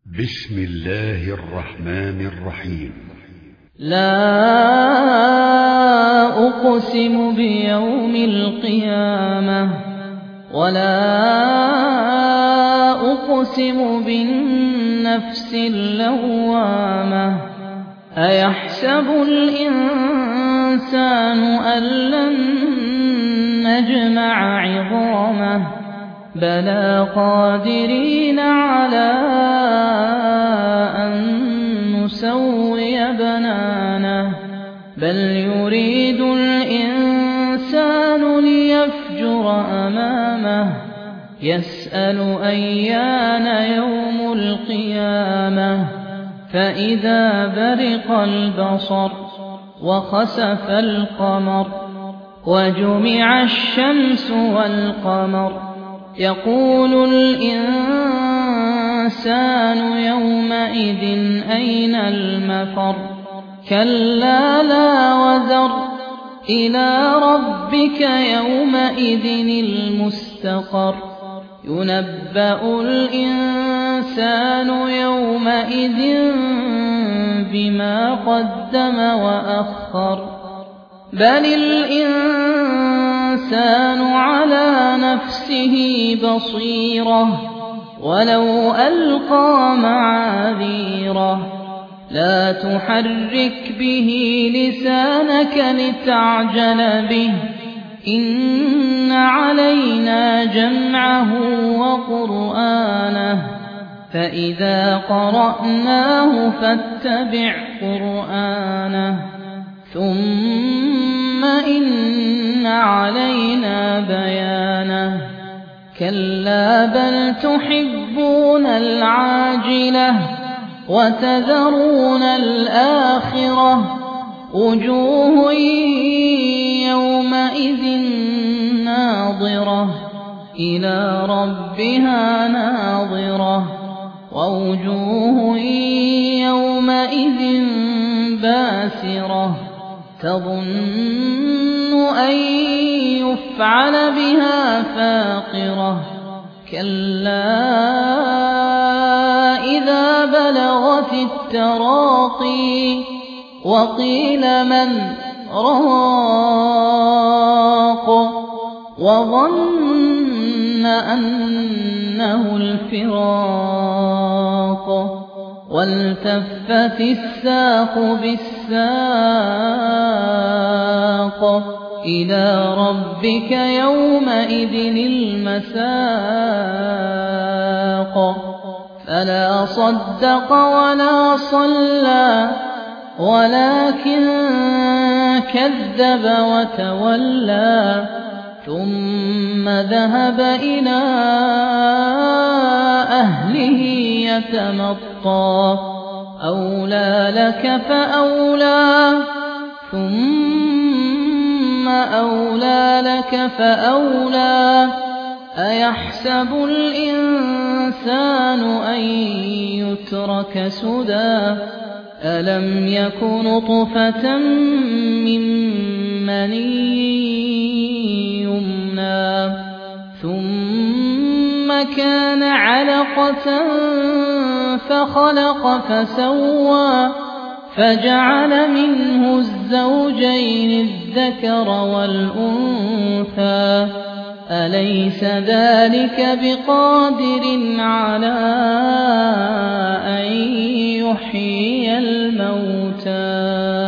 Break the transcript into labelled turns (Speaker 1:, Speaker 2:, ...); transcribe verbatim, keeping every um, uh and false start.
Speaker 1: بسم الله الرحمن الرحيم.
Speaker 2: لا أقسم بيوم القيامة ولا أقسم بالنفس اللوامة أيحسب الإنسان أن لن نجمع عظامه بلى قادرين على أن نسوي بنانه بل يريد الإنسان ليفجر أمامه يسأل أيان يوم القيامة فإذا برق البصر وخسف القمر وجمع الشمس والقمر يقول الإنسان يومئذ أين المفر كلا لا وزر إلى ربك يومئذ المستقر ينبأ الإنسان يومئذ بما قدم وأخر بل الإنسان على نفسه بصيرة ولو ألقى معاذيره لا تحرك به لسانك لتعجل به إن علينا جمعه وقرآنه فإذا قرأناه فاتبع قرآنه ثم إن علينا بيانه كلا بل تحبون العاجلة وتذرون الآخرة وجوه يومئذ ناظرة إلى ربها ناظرة ووجوه يومئذ باسرة تظن أن يفعل بها فاقرة كلا إذا بلغت التراقي وقيل من راق وظن أنه الفراق والتفت الساق بالساق إلى ربك يومئذ المساق فلا صدق ولا صلى ولكن كذب وتولى ثم ذهب إلى أهله يتمطى أولى لك فأولى ثم أولى لك فأولى أيحسب الإنسان أن يترك سدى ألم يك نطفة من مني يمنى ثم كان علقة فخلق فسوى فجعل منه الزوجين الذكر والأنثى أليس ذلك بقادر على أن يحيي الموتى